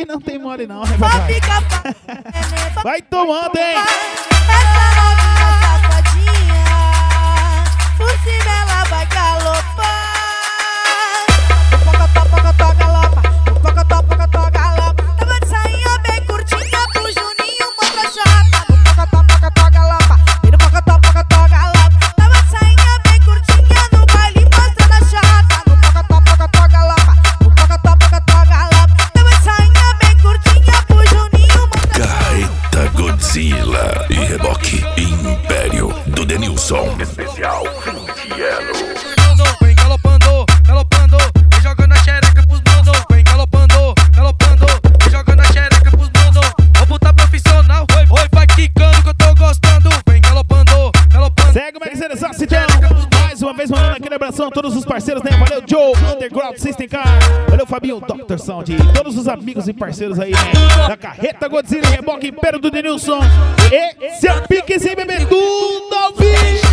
não tem mole não, papai. Vai tomando, hein? Essa novinha safadinha, por cima ela vai galopar. Pocotó, galopa, pocotó, galopa. Tava de sainha bem curtinha pro Juninho, mostra chata. Pocotó, galopa, e no pocotó, galopa. Tava de sainha bem curtinha no baile, mostrando a chata. No pocotó, galopa, no pocotó, galopa. Tava de sainha bem curtinha pro Juninho, mostra a chata. Carreta Godzilla e reboque Império do Denilson. Especial 20 anos. Vem galopando, galopando, vem jogando a xereca pros mano. Vem galopando, galopando, vem jogando a xereca pros mano. Vou botar profissional, oi, vai quicando que eu tô gostando. Vem galopando, galopando. Segue o Mercedes Ocitão. Mais uma vez mandando aquele abração a todos os parceiros, né? Valeu, Joe, Underground System Car. Valeu, Fabinho, Dr. Sound. E todos os amigos e parceiros aí, né? Da Carreta Godzilla e reboque Império do Denilson. Esse é o pique sem beber tudo ao vivo.